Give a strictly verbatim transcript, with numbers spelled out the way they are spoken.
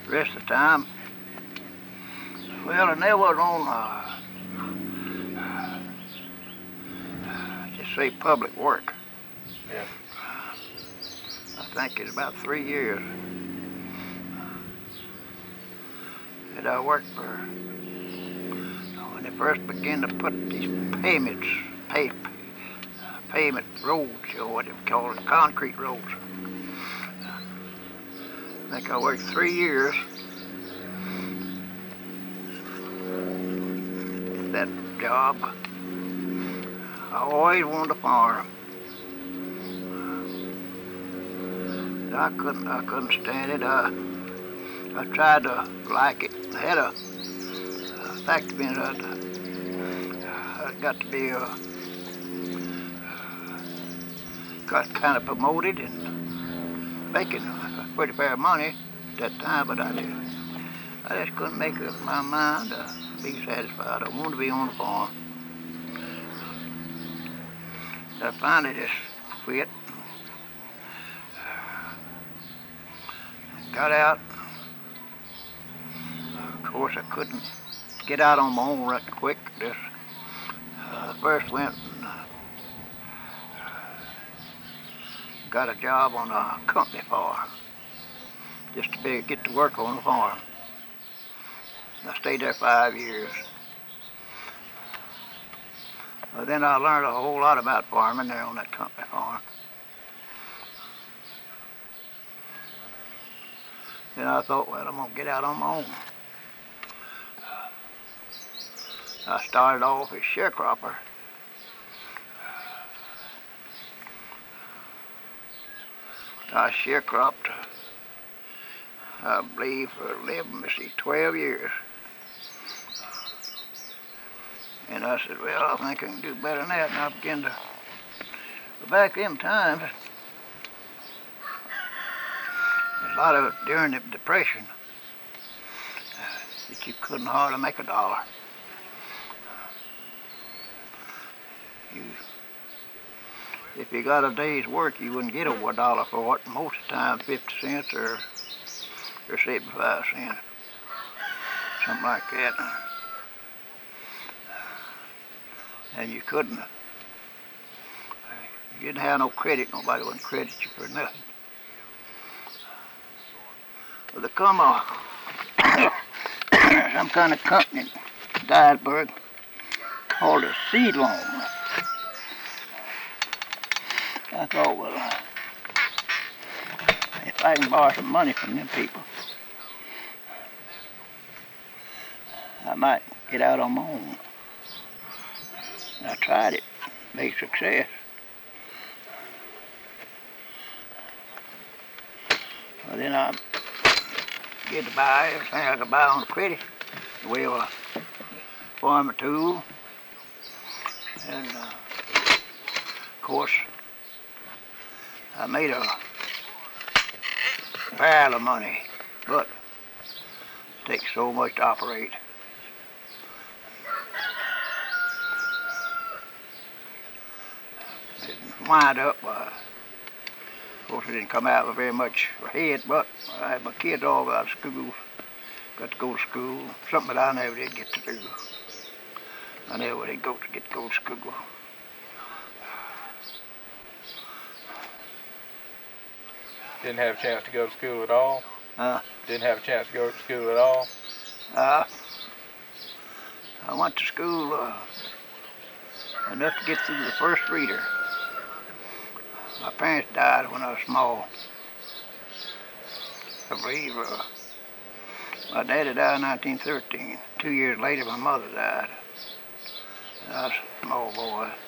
The rest of the time, well, I never was on, uh, just say public work. Yeah. I think it's about three years that I worked for, when they first began to put these payments, pay, pavement roads, or what they call it, concrete roads. I think I worked three years at that job. I always wanted to farm. I couldn't, I couldn't stand it. I, I tried to like it. I had a, a fact being I'd, I'd got to be uh, got kind of promoted and making pretty fair money at that time, but I just, I just couldn't make up my mind to be satisfied. I wanted to be on the farm. I finally just quit. Got out. Of course, I couldn't get out on my own right quick. Just uh, first went and uh, got a job on a company farm, just to be, get to work on the farm. I stayed there five years. Well, then I learned a whole lot about farming there on that company farm. Then I thought, well, I'm going to get out on my own. I started off as sharecropper. I sharecropped, I believe, for eleven, let's see, twelve years. And I said, well, I think I can do better than that. And I began to, but back them times, there's a lot of it during the Depression that you couldn't hardly make a dollar. You, if you got a day's work, you wouldn't get over a dollar for it. Most of the time, fifty cents or, or seventy-five cents, something like that. And you couldn't, you didn't have no credit. Nobody wouldn't credit you for nothing. Well, there come a, some kind of company in Dyersburg called a seed loan. I thought, well, if I can borrow some money from them people, I might get out on my own. I tried it, made success. Well, then I get to buy everything I could buy on credit. We were farmer tool, and uh, of course, I made a pile of money, but it takes so much to operate. It wind up, uh, of course it didn't come out with very much ahead, but I had my kids all out of school, got to go to school, something that I never did get to do. I never did go to get to go to school. Didn't have a chance to go to school at all? Uh, Didn't have a chance to go to school at all? Uh, I went to school uh, enough to get through the first reader. My parents died when I was small. I believe uh, my daddy died in nineteen thirteen. Two years later, my mother died. I was a small boy.